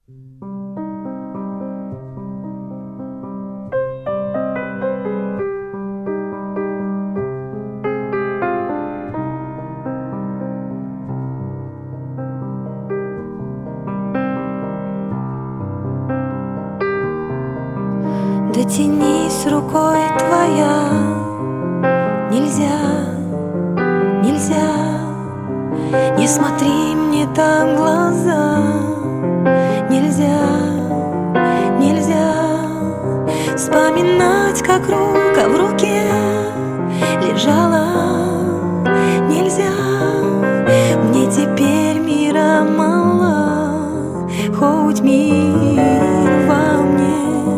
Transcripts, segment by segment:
Дотянись рукой твоя, нельзя, нельзя, не смотри мне так в глаза, нельзя, нельзя вспоминать, как рука в руке лежала, нельзя, мне теперь мира мало, хоть мир во мне.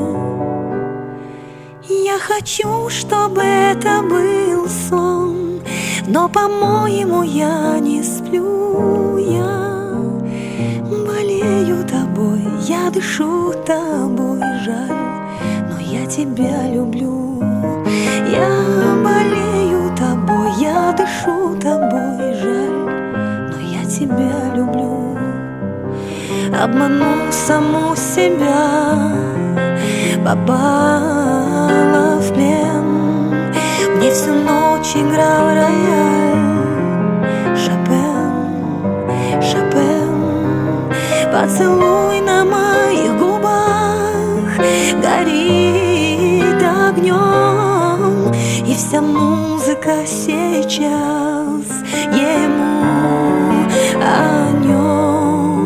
Я хочу, чтобы это был сон, но, по-моему, я не сплю. Я болею тобой, я дышу тобой, жаль, но я тебя люблю. Я болею тобой, я дышу тобой, жаль, но я тебя люблю. Обману саму себя, попала в плен. Мне всю ночь играл рояль, Шопен, Шопен. Поцелуй на моих губах горит огнем, и вся музыка сейчас ему о нем.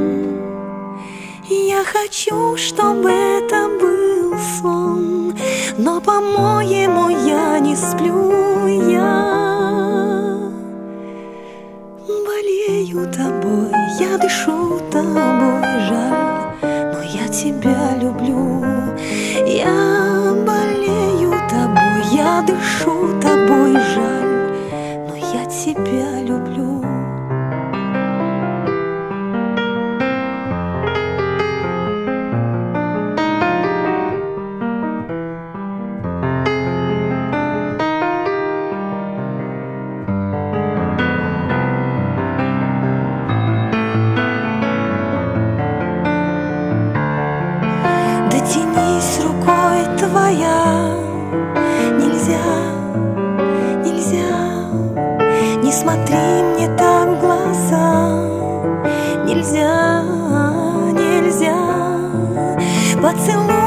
Я хочу, чтобы это был сон, но, по-моему, я не сплю. Я болею тобой, я дышу тобой, жаль, но я тебя люблю. Я болею тобой, я дышу тобой, жаль, но я тебя люблю. Дотянись рукой твоя, нельзя, нельзя, не смотри мне так в глаза, нельзя, нельзя, поцелуй